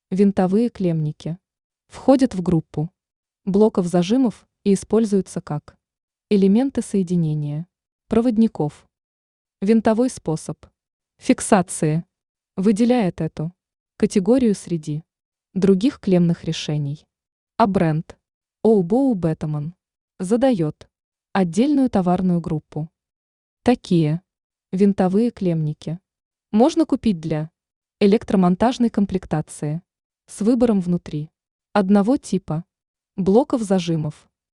Винтовые клемники входят в группу блоков зажимов и используются как элементы соединения проводников. Винтовой способ фиксации выделяет эту категорию среди других клеммных решений. А бренд Оубоу Беттаман задает отдельную товарную группу. Такие винтовые клемники можно купить для электромонтажной комплектации с выбором внутри одного типа блоков зажимов